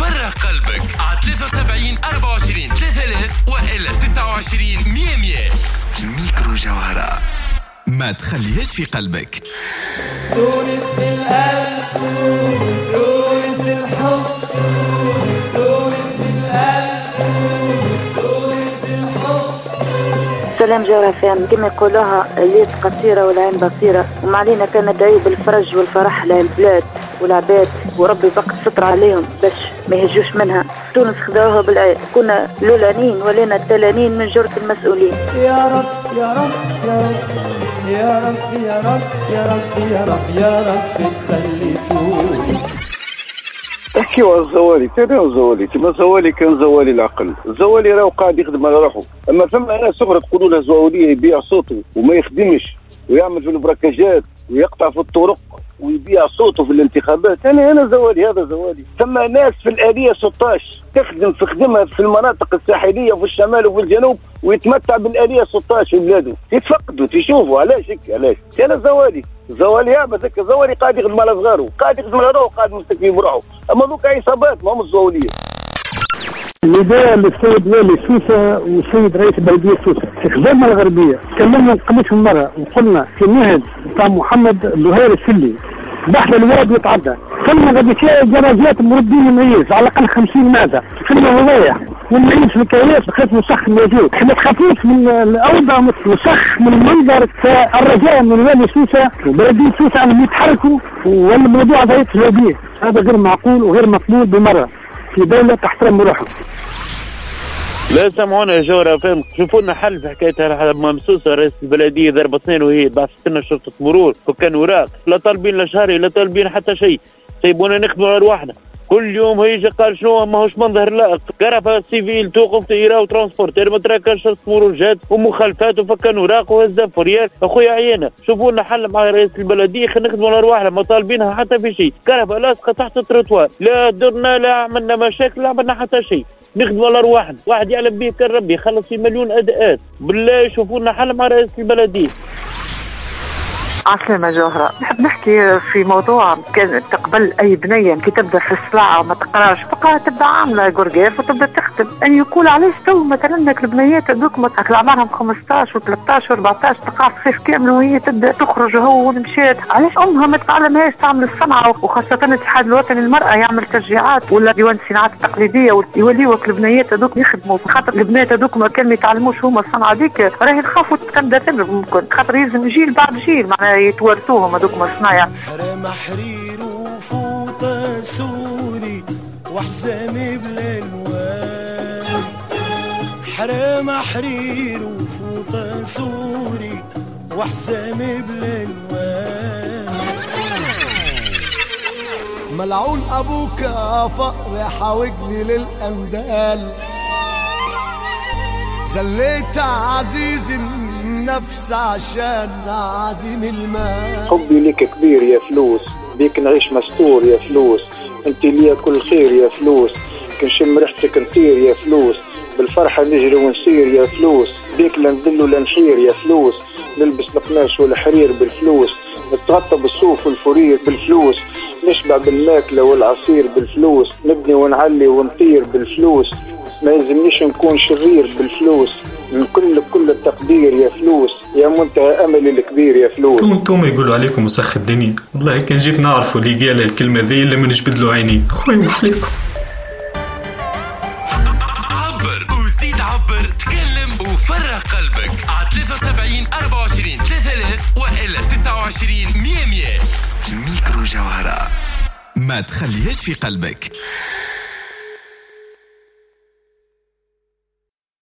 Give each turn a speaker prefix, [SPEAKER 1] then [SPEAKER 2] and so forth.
[SPEAKER 1] وفرغ قلبك على 73 24 3000 وإلا 29 100. ميكرو جوهرة، ما تخليهاش في قلبك.
[SPEAKER 2] تونس بالقلب، تونس الحب، تونس بالقلب، تونس الحب.
[SPEAKER 3] سلام جوهرة فهم كما يقولوها اليد قصيرة والعين بصيرة، وما علينا كان ندعي بالفرج والفرح للبلاد والعباد، وربي بقى ستر عليهم باش ما يهجوش منها. تونس خذوها بالعين، كنا لولانين ولينا التلانين من جرة المسؤولين.
[SPEAKER 2] يا رب يا رب يا رب يا رب يا رب يا رب يا رب يا رب تخلي تونس.
[SPEAKER 4] احكيوا على الزوالي، تابعوا الزوالي، تما الزوالي كان زوالي العقل، الزوالي راهو قاعد يخدم على روحه، اما ثم ناس اخرى تقولوا له زواليه يبيع صوته وما يخدمش ويعمل في البركاجات ويقطع في الطرق ويبيع صوته في الانتخابات. انا زوالي، هذا زوالي. ثم ناس في الآلية 16 تخدم في خدمها في المناطق الساحليه وفي الشمال وفي الجنوب ويتمتع بالآلية 16 في بلاده، يتفقدوا تشوفوا علاش انا زوالي. زوالي يعبث هكا، زوالي قاعد يخدم على صغاره، قاعد يخدم على روحه، قاعد مستكفي بروحه، اما ذوك عصابات ما هم الزواليه.
[SPEAKER 5] نداء للسيد والي سوسة والسيد رئيس بلدية سوسة في خزامة الغربية. تكلمنا قبل مرة وقلنا في النهج بتاع محمد البهير السلي بحث الواد وتعدى، كنا غادي فيها درجات مربين المعيز على الأقل 50 ماذا كنا روايح والمعيز في الكياس بخاف مسخ موجود. احنا تخافوش من الأوضاع مسخ من المنظر. فالرجاء من والي سوسة وبلدية سوسة أنهم يتحركوا والموضوع هذا يتلو به. هذا غير معقول وغير مقبول بمرة في دولة تحترم روحها.
[SPEAKER 6] لا سامعونا يا جوهرة فهم، شوفوا لنا حل في حكاية ممسوسة. رئيس البلدية ضرب اثنين وهي بعثت لنا شرطة مرور وكان وراق، لا طالبين لا شهري لا طالبين حتى شيء، سيبونا نخدموا على رواحنا. كل يوم هيجي قال شنو ماهوش منظر لائق، كرفة سيفيل توقف طائرة وترانسبورتير ما تراكش شرطة مرور جات ومخالفات وفكان وراق وهزة فريال. اخويا عيانا شوفوا لنا حل مع رئيس البلدية، خلينا نخدموا على رواحنا، ما طالبينها حتى في شيء. كرفة لاصقة تحت التروتوار، لا درنا لا عملنا مشاكل لا عملنا حتى شيء، نخدموا على رواحنا. واحد يعلم به كان ربي يخلص في مليون اداءات. بالله يشوفوا لنا حل مع رئيس البلدية.
[SPEAKER 7] عسلامة جوهرة، نحب نحكي في موضوع كان تقبل أي بنية كي تبدأ في الصلاة وما تقراش بقى تبدأ عاملة قرقاف وتبدأ تخدم. أن يقول علاش تو مثلا انك البنيات هذوك مثلا عمرهم 15 و13 و14 تقع في صيف كامل وهي تبدأ تخرج هو ونمشيت، علاش أمها ما تعلمهاش تعمل الصنعة؟ وخاصة الاتحاد الوطني للمرأة يعمل تشجيعات ولا ديوان الصناعات التقليدية ويوليوك البنيات هذوك يخدموا، خاطر البنات هذوك ما كان يتعلموش هما الصنعة هذيك راهي يخافوا تندثر ممكن، خاطر يلزم جيل بعد جيل معناها يتورثوهم هذوك مصنايع.
[SPEAKER 2] حرام حرير وفوطة سوري وحسامي بالالوان، حرام حرير وفوطة سوري وحسامي بالالوان.
[SPEAKER 8] ملعون ابوك فقر حاوجني للاندال، زليت عزيزي النفس عشان عديم المال.
[SPEAKER 4] حبي لك كبير يا فلوس، بيك نعيش مستور يا فلوس، انت ليا كل خير يا فلوس، كنشم ريحتك نطير يا فلوس، بالفرحة نجري ونسير يا فلوس، بيك لا نذل ولا نحير يا فلوس، نلبس القماش والحرير بالفلوس، نتغطى بالصوف والفرير بالفلوس، نشبع بالماكلة والعصير بالفلوس، نبني ونعلي ونطير بالفلوس، ما يلزمنيش نكون شرير بالفلوس، من كل التقدير يا فلوس، يا منتهى أملي الكبير يا فلوس.
[SPEAKER 9] انتم يقولوا عليكم مسخ الدنيا، والله كان جيت نعرفوا اللي قال الكلمة ذي اللي ما نجبد له عيني. خويا وحليكم
[SPEAKER 1] عبر وزيد عبر، تكلم وفرغ قلبك على 73 24 3000 وإلا 29 100. ميكرو جوهرة، ما تخليهاش في قلبك.